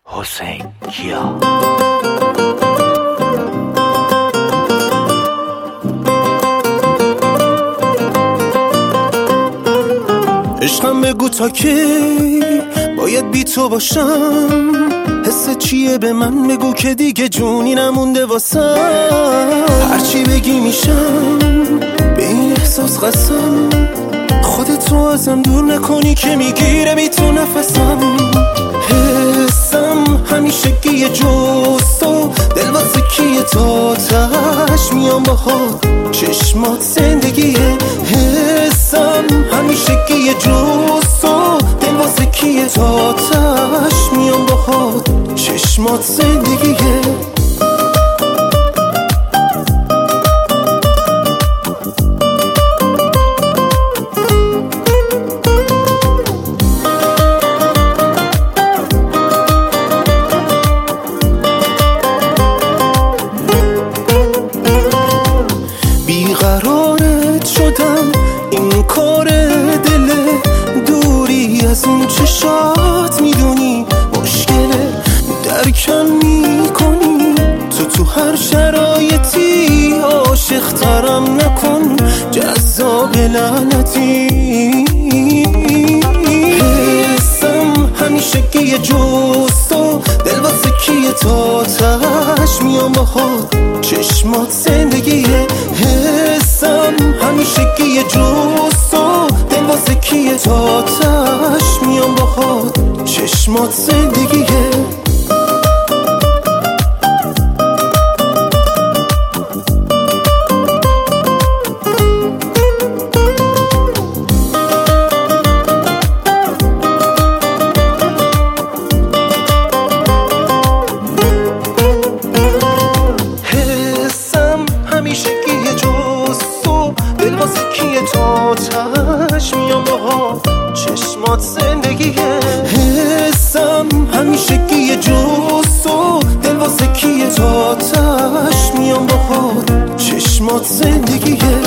حسین کیا. عشقم بگو تا کی باید بی تو باشم، حس چیه به من بگو که دیگه جونی نمونده واسم. هرچی بگی میشم به این احساس قسم، خودتو ازم دور نکنی که میگیره بی تو نفسم. حسم همیشه گیه جستو دل واسه کیه تا تش میام باهات چشمات زندگیه. حسم همیشه گیه جستو دل واسه کیه تا تش میام باهات چشمات زندگیه. بیقرارت شدم این کار دله، دوری از اون چشات میدونی مشکله، درکم میکنی تو هر شرایطی، عاشق ترم نکن جذاب لعنتی. حسم همیشه گیه جستو دل واسه کیه تا تش میام باهات چشمات زندگیه. حسم همیشه گیه جستو دل واسه کیه تا تش میام باهات چشمات زندگیه. همیشه گیه جستو دل واسه کیه تا تش میام باهات چشمات زندگیه. حسم همیشه گیه جستو دل واسه کیه تا تش میام باهات چشمات زندگیه.